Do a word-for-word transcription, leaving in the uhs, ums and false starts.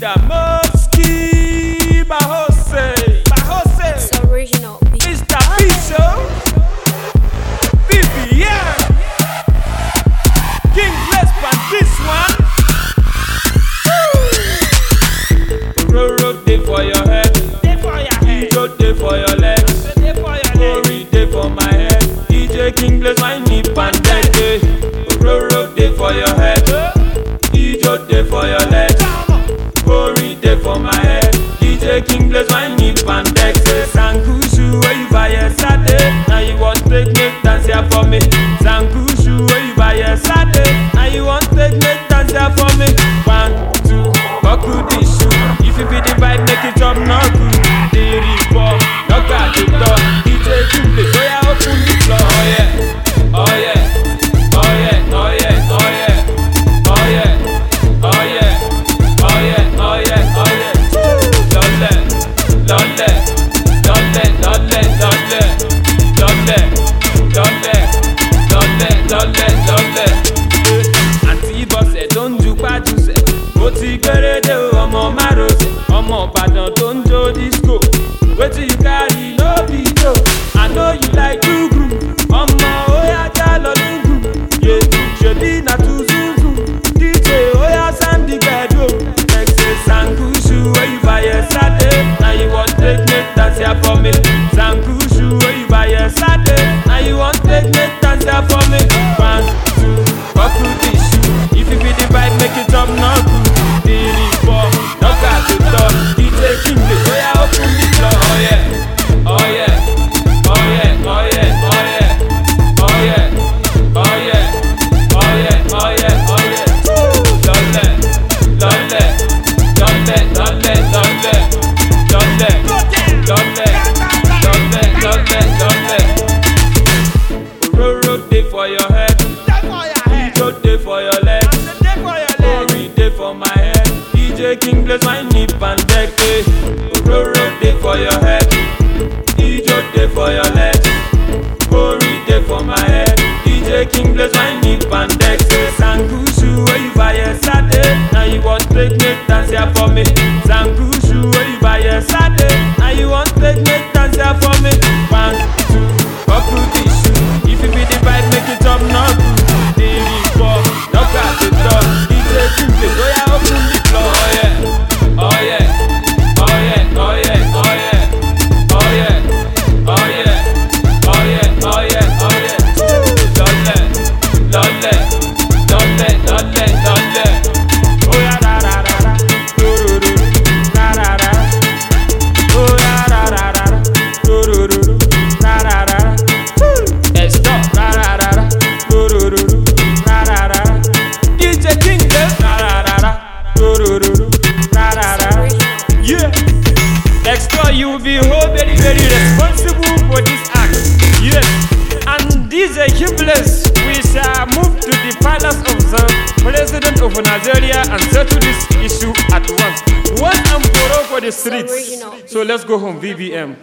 Mister Mosky Bahose, Bahose, It's original. Mister Biso, Vivian, King Bless on this one. Roro day for your head, day for your head, Ijo day for your legs, day for your legs, Ori day for my head, D J King Bless my nip and dead day. Roro day for your head, Ijo day for your legs, Ori day for my head, D J King Bless my nip and dead. Sankushu where you buy a Saturday, now you want take make dance here for me. Sankushu where you buy a Saturday, now you want take make dance here for me. One, two, buckle this shoe. If you be the vibe, make it drop no good. Three, four, knock out the door. D J King Bless, so yeah, open the floor. Oh yeah, oh yeah, oh yeah, oh yeah, oh yeah, oh yeah, oh yeah, oh yeah, oh yeah, oh yeah. Lole, lole, lole, lole, lole, lole, lole, lole, lole. Àǹtí Bọ́sẹ̀ tó ń ju pájú sẹ̀, mo ti gbérédé o ọmọ márosẹ̀, ọmọ Ìbàdàn tó ń jó disco. Wetin you carry no be joke, I know you like gbùgbù, ọmọ óyá já lọ lùgbù, yé ṣèbí na tuzuzu, D J óyá Sandy Gbedu, ẹ̀sẹ̀ Sankushu wey you buy a Saturday, na you wan take make dance here for me. Sankushu wey you buy a Saturday, na you wan take make dance here for me. One, two, buckle this shoe, if you be the vibe make it drop no good. Three, four, knock out the door, D J King Bless, oya open the floor. Oh yeah, oh yeah, oh yeah, oh yeah, oh yeah, oh yeah, oh yeah, oh yeah, oh yeah, oh yeah. Lole, lole, lole, lole, lole, lole, lole, lole, lole. Roro day for your head, Ijo day for your legs, Ori day for my head, D J King Bless my nip and deck. Roro day for your head, Ijo day for your legs, Ori day for my head, D J King Bless my nip and deck. Sankushu where you buy a Saturday, now you want take make dance here for me. Sankushu where you buy a Saturday, now you want take make dance here for me. One, two, buckle this shoe, if you be the vibe make it drop no good. Three, four, knock out the door, D J King Bless, so yeah open the floor. Oh yeah, oh yeah, oh yeah, oh yeah, oh yeah, oh yeah, oh yeah, oh yeah, oh yeah, oh yeah. Lole, lole, lole, lole, oh yeah, da da da da, do do do, da da da, oh yeah, da da da, do do do, da da da, let's go, da da da, do do do, da da da, D J King Bless, da da da, do do do, da da da, yeah. Next door you will be whole very very responsible for this act, yes. And D J King Bless, we shall move to the palace of the president of Nigeria and settle this issue at once. Once and for all for the streets. So let's go home, V B M.